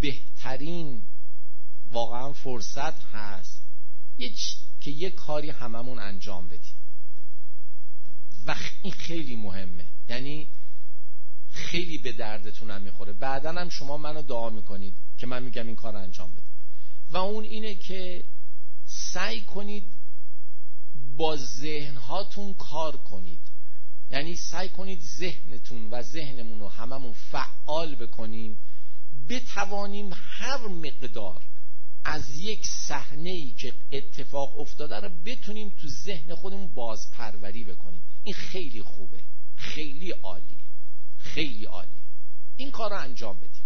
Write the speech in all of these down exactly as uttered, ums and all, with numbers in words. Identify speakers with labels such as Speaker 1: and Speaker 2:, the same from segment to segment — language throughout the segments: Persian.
Speaker 1: بهترین واقعا فرصت هست یه که یه کاری هممون انجام بدیم و این خیلی مهمه، یعنی خیلی به دردتون هم میخوره. بعداً هم شما منو دعا میکنید که من میگم این کار انجام بدید و اون اینه که سعی کنید با ذهنهاتون کار کنید، یعنی سعی کنید ذهنتون و ذهنمون رو هممون فعال بکنیم، بتوانیم هر مقدار از یک صحنه‌ای که اتفاق افتاده رو بتونیم تو ذهن خودمون بازپروری بکنیم. این خیلی خوبه، خیلی عالیه، خیلی عالیه. این کار رو انجام بدیم.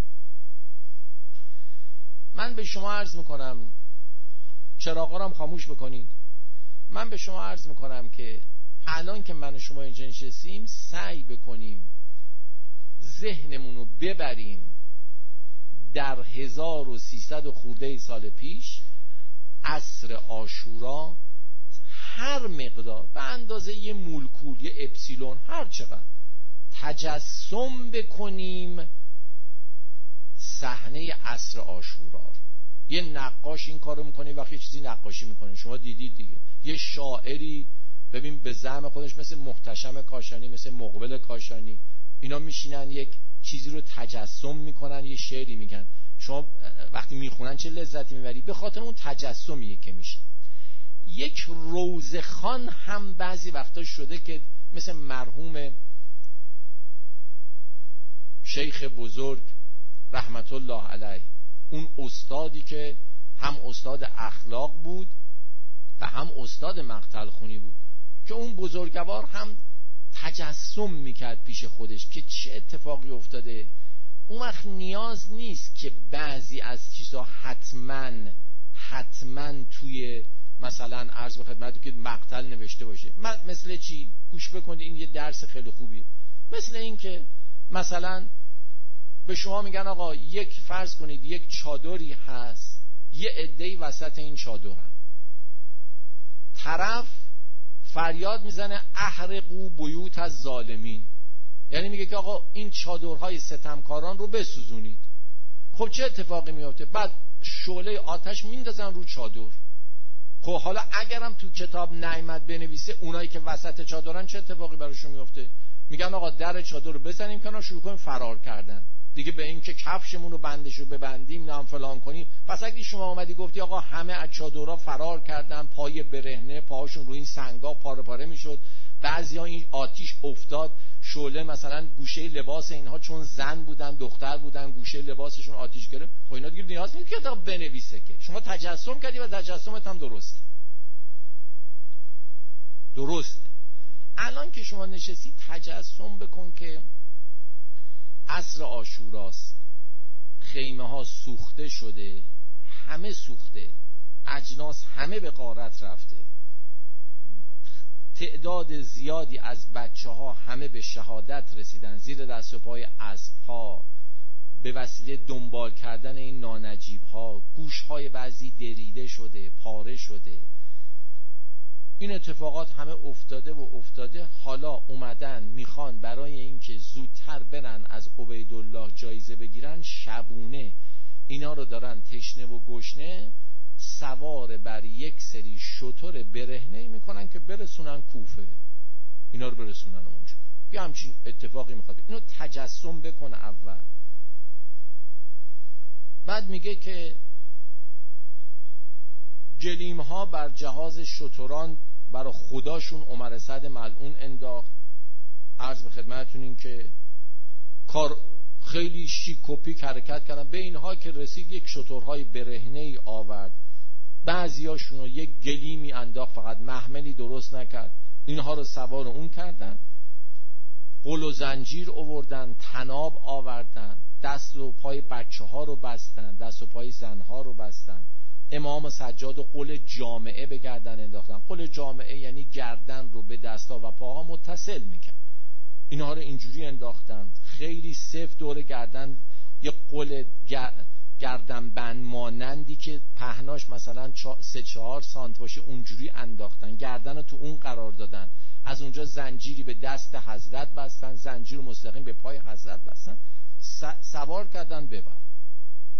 Speaker 1: من به شما عرض میکنم، چراغا رو هم خاموش بکنید. من به شما عرض میکنم که الان که من و شما اینجا نشستیم سعی بکنیم ذهنمون رو ببریم در هزار و سیصد خورده سال پیش، عصر عاشورا، هر مقدار به اندازه یه مولکول، یه اپسیلون، هر چقدر تجسم بکنیم صحنه عصر عاشورا رو. یه نقاش این کارو میکنه، وقتی یه چیزی نقاشی میکنه، شما دیدید دیگه، یه شاعری ببین به زعم خودش مثل محتشم کاشانی، مثل مقبل کاشانی، اینا میشینن یک چیزی رو تجسم میکنن، یه شعری میگن. شما وقتی میخونن چه لذتی میبری؟ به خاطر اون تجسمیه که میشه. یک روزخوان هم بعضی وقتا شده که مثل مرحوم شیخ بزرگ رحمت الله علیه، اون استادی که هم استاد اخلاق بود و هم استاد مقتل خونی بود، که اون بزرگوار هم تجسم میکرد پیش خودش که چه اتفاقی افتاده. اون وقت نیاز نیست که بعضی از چیزها حتما حتما توی مثلا عرض به خدمتتون که مقتل نوشته باشه. مثل چی؟ گوش بکنید، این یه درس خیلی خوبیه. مثل این که مثلا به شما میگن آقا یک فرض کنید یک چادری هست، یه عده‌ای وسط این چادرن، طرف فریاد میزنه احرقوا بیوت از ظالمین، یعنی میگه که آقا این چادرهای ستمکاران رو بسوزونید. خب چه اتفاقی میفته؟ بعد شعله آتش میندازن رو چادر. خب حالا اگرم تو کتاب نیامد بنویسه اونایی که وسط چادرن چه اتفاقی براشون میفته؟ میگن آقا در چادر رو بزنیم کنار، شروع کنیم فرار کردن دیگه، به این که کفشمون رو بندشو ببندیم نه فلان کنیم. پس اگه شما اومدی گفتی آقا همه از چادرها فرار کردن، پای برهنه، پاهاشون روی این سنگا پاره پاره میشد، بعضیا این آتیش افتاد، شعله مثلا گوشه لباس اینها چون زن بودن دختر بودن گوشه لباسشون آتیش گرفت. خب اینا دیگه نیاز نیست که کتاب بنویسه، که شما تجسم کردی و تجسمت هم درسته. درسته. الان که شما نشستی تجسم بکن که عصر عاشوراست، خیمه ها سوخته شده، همه سوخته، اجناس همه به غارت رفته، تعداد زیادی از بچه ها همه به شهادت رسیدن زیر دست و پای اسب ها به وسیله دنبال کردن این نانجیب ها، گوش های بعضی دریده شده، پاره شده. این اتفاقات همه افتاده و افتاده. حالا اومدن میخوان برای اینکه زودتر برن از عبیدالله جایزه بگیرن، شبونه اینا رو دارن تشنه و گشنه سوار بر یک سری شتر برهنه میکنن که برسونن کوفه، اینا رو برسونن اونجا. یه همچین اتفاقی میخواد. اینو تجسم بکن اول. بعد میگه که گلیم ها بر جهاز شتران برای خداشون عمر سعد ملعون انداخت. عرض به خدمتتون این که کار خیلی شیک و پیک حرکت کردن. به اینها که رسید یک شترهای برهنه ای آورد، بعضیاشون رو یک گلیمی انداخت، فقط محملی درست نکرد، اینها رو سوار اون کردن، قل و زنجیر آوردن، طناب آوردن، دست و پای بچه ها رو بستن، دست و پای زن ها رو بستن، امام سجاد و قل جامعه به گردن انداختن. قل جامعه یعنی گردن رو به دستا و پاها متصل میکن. اینها رو اینجوری انداختن، خیلی سفت دور گردن یه قل گردن بند مانندی که پهناش مثلا سه چهار سانت باشه اونجوری انداختن، گردن رو تو اون قرار دادن. از اونجا زنجیری به دست حضرت بستن، زنجیر مستقیم به پای حضرت بستن، سوار کردن ببر.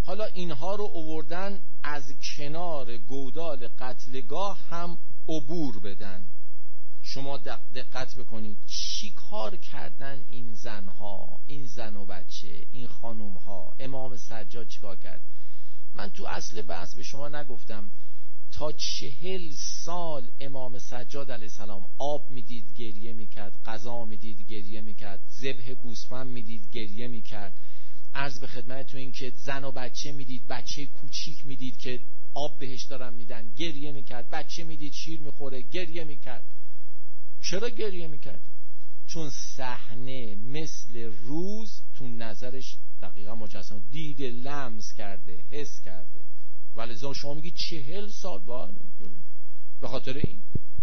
Speaker 1: حالا اینها رو آوردن از کنار گودال قتلگاه هم عبور بدن. شما دقت بکنید چی کار کردن این زنها، این زن و بچه، این خانومها. امام سجاد چی کار کرد؟ من تو اصل بحث به شما نگفتم تا چهل سال امام سجاد علیه السلام آب میدید گریه میکرد، غذا میدید گریه میکرد، ذبح گوسفند میدید گریه میکرد. عرض به خدمتتون این که زن و بچه میدید، بچه کوچیک میدید که آب بهش دارن میدن، گریه میکرد. بچه میدید شیر میخوره، گریه میکرد. چرا گریه میکرد؟ چون صحنه مثل روز تو نظرش دقیقا مجسم دیده، لمس کرده، حس کرده. ولذا شما میگی چهل سال با به خاطر این.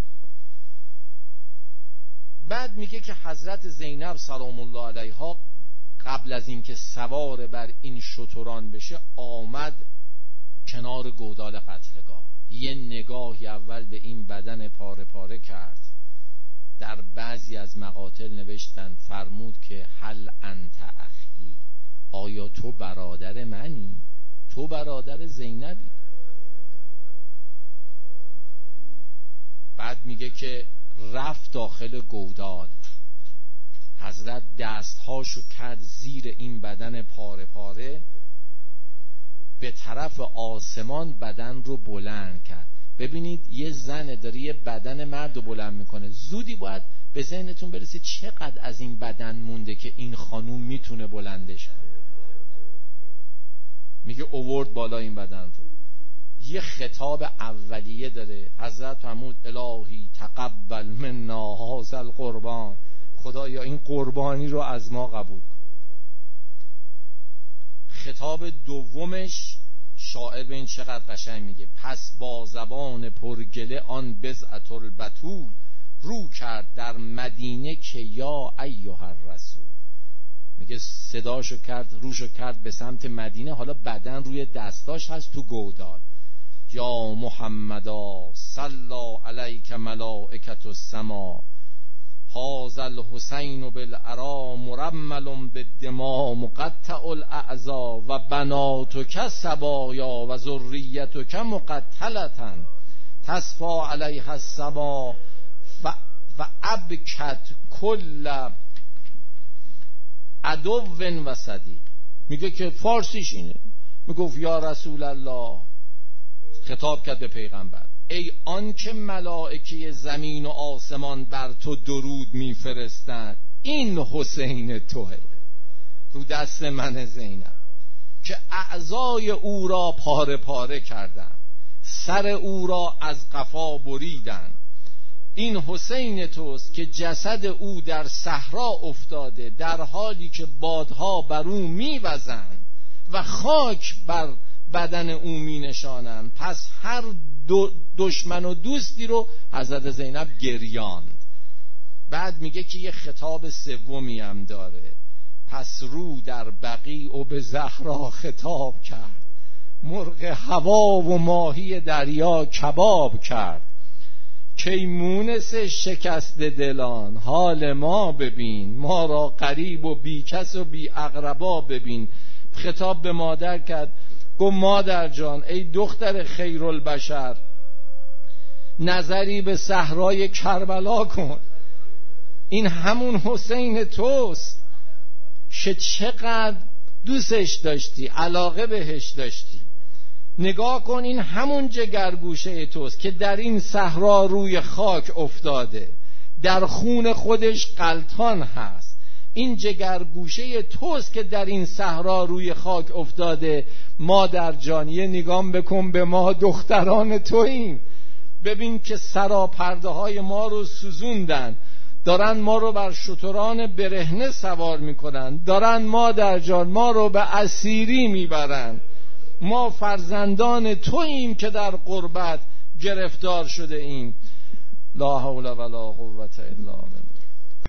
Speaker 1: بعد میگه که حضرت زینب سلام الله علیها قبل از اینکه سوار بر این شتران بشه آمد کنار گودال قتلگاه، یه نگاهی اول به این بدن پاره پاره کرد. در بعضی از مقاتل نوشتن فرمود که هل انت اخی، آیا تو برادر منی؟ تو برادر زینبی؟ بعد میگه که رفت داخل گودال، حضرت دستهاشو کرد زیر این بدن پاره پاره، به طرف آسمان بدن رو بلند کرد. ببینید یه زن داره یه بدن مرد رو بلند میکنه، زودی باید به ذهنتون برسه چقدر از این بدن مونده که این خانوم میتونه بلندش کنه. میگه اوورد بالا این بدن رو. یه خطاب اولیه داره. حضرت فرمود الهی تقبل منا هذا القربان، خدایا این قربانی رو از ما قبول کن. خطاب دومش شاعر به این چقدر قشنگ میگه پس با زبان پرگله آن بضعة البتول رو کرد در مدینه که یا ایها الرسول. میگه صداشو کرد، روشو کرد به سمت مدینه، حالا بدن روی دستاش هست تو گودال. یا محمدا صلی علیک ملائکة السما هذا الحسین بالعرا مرمل بالدماء مقطع الاعضاء و بناتک سبایا و ذریتک مقتلة تصفى علیها السما فابکت کل عدو و صدیق. میگه که فارسیش اینه، میگفت یا رسول الله، خطاب کرد به پیغمبر، ای آن که ملائکه زمین و آسمان بر تو درود میفرستند، این حسین توه رو دست من زینب که اعضای او را پاره پاره کردند، سر او را از قفا بریدند. این حسین توست که جسد او در صحرا افتاده در حالی که بادها بر او میوزند و خاک بر بدن او می نشانند. پس هر دو دشمن و دوستی رو حضرت زینب گریاند. بعد میگه که یه خطاب سومی هم داره. پس رو در بقیع و به زهرا خطاب کرد، مرغ هوا و ماهی دریا کباب کرد. کی مونس شکست دلان حال ما ببین، ما را غریب و بی کس و بی اقربا ببین. خطاب به مادر کرد، گفت مادر جان ای دختر خیرالبشر، نظری به صحرای کربلا کن، این همون حسین توست که چقدر دوستش داشتی، علاقه بهش داشتی. نگاه کن این همون جگرگوشه توست که در این صحرا روی خاک افتاده، در خون خودش غلطان هست. این جگرگوشه توست که در این صحرا روی خاک افتاده. مادر جان یه نگام بکن به ما دختران توییم، ببین که سراپرده های ما رو سوزوندن، دارن ما رو بر شتران برهنه سوار میکنن، دارن مادر جان ما رو به اسیری میبرن. ما فرزندان توییم که در غربت گرفتار شده ایم. لا حول ولا قوة الا بالله.